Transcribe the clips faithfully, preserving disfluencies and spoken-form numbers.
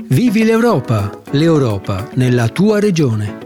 Vivi l'Europa, l'Europa nella tua regione.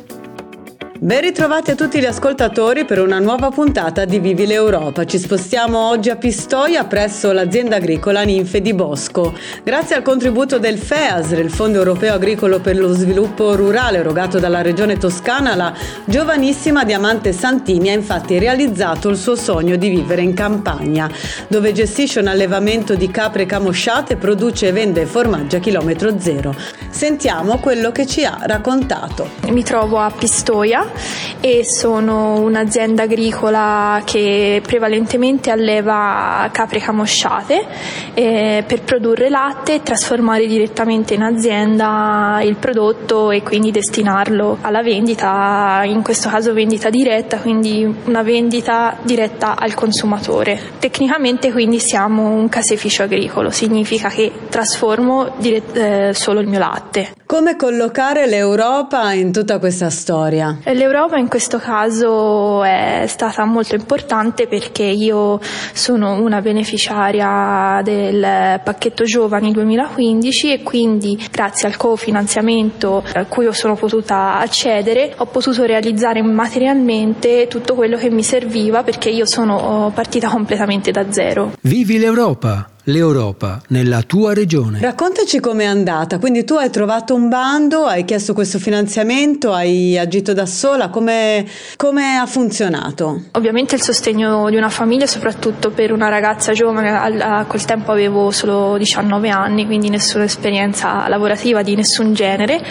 Ben ritrovati a tutti gli ascoltatori per una nuova puntata di Vivi l'Europa. Ci spostiamo oggi a Pistoia presso l'azienda agricola Ninfe di Bosco. Grazie al contributo del FEASR, il Fondo Europeo Agricolo per lo Sviluppo Rurale erogato dalla Regione Toscana, la giovanissima Diamante Santini ha infatti realizzato il suo sogno di vivere in campagna, dove gestisce un allevamento di capre camosciate e produce e vende formaggi a chilometro zero. Sentiamo quello che ci ha raccontato. Mi trovo a Pistoia e sono un'azienda agricola che prevalentemente alleva capre camosciate eh, per produrre latte e trasformare direttamente in azienda il prodotto e quindi destinarlo alla vendita, in questo caso vendita diretta, quindi una vendita diretta al consumatore. Tecnicamente quindi siamo un caseificio agricolo, significa che trasformo dirett- eh, solo il mio latte. Come collocare l'Europa in tutta questa storia? L'Europa in questo caso è stata molto importante perché io sono una beneficiaria del pacchetto giovani duemilaquindici e quindi grazie al cofinanziamento a cui io sono potuta accedere ho potuto realizzare materialmente tutto quello che mi serviva perché io sono partita completamente da zero. Vivi l'Europa, l'Europa nella tua regione. Raccontaci com'è andata, quindi tu hai trovato un bando, hai chiesto questo finanziamento, hai agito da sola, come, come ha funzionato? Ovviamente il sostegno di una famiglia, soprattutto per una ragazza giovane, a quel tempo avevo solo diciannove anni, quindi nessuna esperienza lavorativa di nessun genere,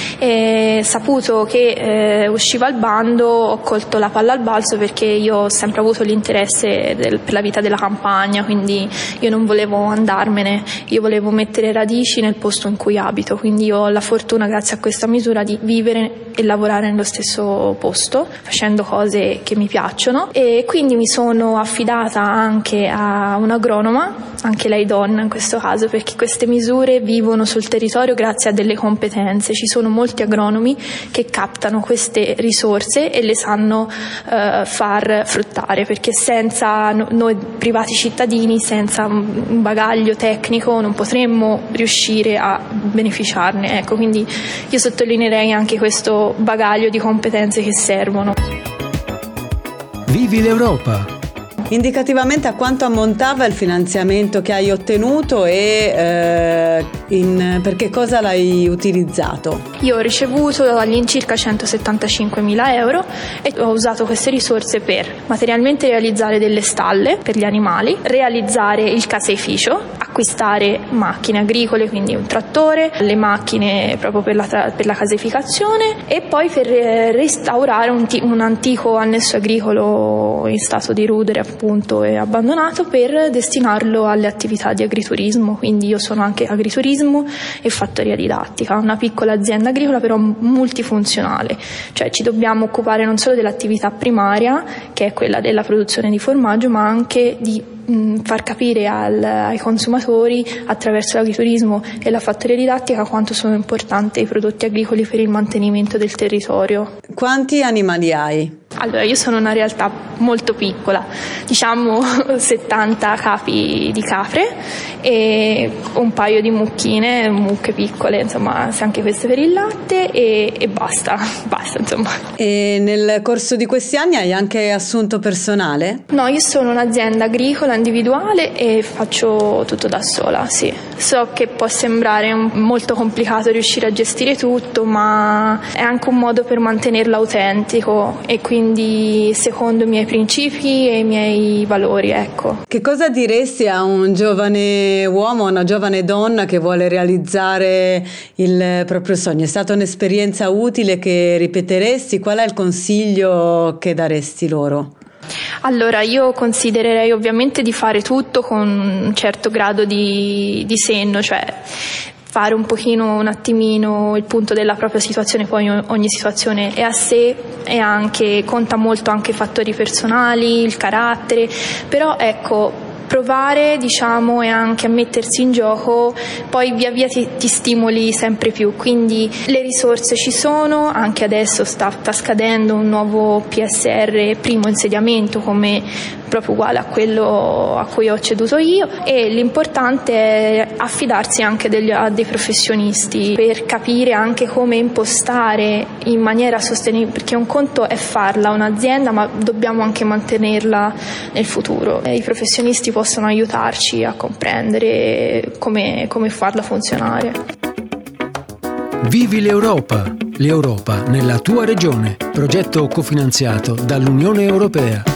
e saputo che eh, usciva il bando ho colto la palla al balzo perché io ho sempre avuto l'interesse del, per la vita della campagna, quindi io non volevo andarmene, io volevo mettere radici nel posto in cui abito, quindi io ho la fortuna grazie a questa misura di vivere e lavorare nello stesso posto facendo cose che mi piacciono e quindi mi sono affidata anche a un'agronoma, anche lei donna in questo caso, perché queste misure vivono sul territorio grazie a delle competenze. Ci sono molti agronomi che captano queste risorse e le sanno eh, far fruttare, perché senza no, noi privati cittadini, senza un bagaglio tecnico non potremmo riuscire a beneficiarne. Ecco, quindi io sottolineerei anche questo bagaglio di competenze che servono. Vivi l'Europa. Indicativamente a quanto ammontava il finanziamento che hai ottenuto e eh, in, per che cosa l'hai utilizzato? Io ho ricevuto all'incirca centosettantacinquemila euro e ho usato queste risorse per materialmente realizzare delle stalle per gli animali, realizzare il caseificio, acquistare macchine agricole, quindi un trattore, le macchine proprio per la, per la caseificazione e poi per restaurare un, t- un antico annesso agricolo in stato di rudere appunto e abbandonato per destinarlo alle attività di agriturismo. Quindi io sono anche agriturismo e fattoria didattica, una piccola azienda agricola però multifunzionale, cioè ci dobbiamo occupare non solo dell'attività primaria che è quella della produzione di formaggio, ma anche di far capire al, ai consumatori attraverso l'agriturismo e la fattoria didattica quanto sono importanti i prodotti agricoli per il mantenimento del territorio. Quanti animali hai? Allora, io sono una realtà molto piccola, diciamo settanta capi di capre e un paio di mucchine, mucche piccole, insomma, anche queste per il latte e, e basta, basta insomma. E nel corso di questi anni hai anche assunto personale? No, io sono un'azienda agricola individuale e faccio tutto da sola, sì. So che può sembrare un, molto complicato riuscire a gestire tutto, ma è anche un modo per mantenerlo autentico e quindi secondo i miei principi e i miei valori, ecco. Che cosa diresti a un giovane uomo, a una giovane donna che vuole realizzare il proprio sogno? È stata un'esperienza utile che ripeteresti? Qual è il consiglio che daresti loro? Allora, io considererei ovviamente di fare tutto con un certo grado di, di senno, cioè fare un pochino, un attimino il punto della propria situazione, poi ogni situazione è a sé e anche conta molto anche i fattori personali, il carattere, però ecco, provare, diciamo, e anche a mettersi in gioco, poi via via ti, ti stimoli sempre più, quindi le risorse ci sono, anche adesso sta, sta scadendo un nuovo P S R, primo insediamento, come proprio uguale a quello a cui ho ceduto io, e l'importante è affidarsi anche degli, a dei professionisti per capire anche come impostare in maniera sostenibile, perché un conto è farla un'azienda, ma dobbiamo anche mantenerla nel futuro. E i professionisti possono aiutarci a comprendere come, come farla funzionare. Vivi l'Europa! L'Europa nella tua regione. Progetto cofinanziato dall'Unione Europea.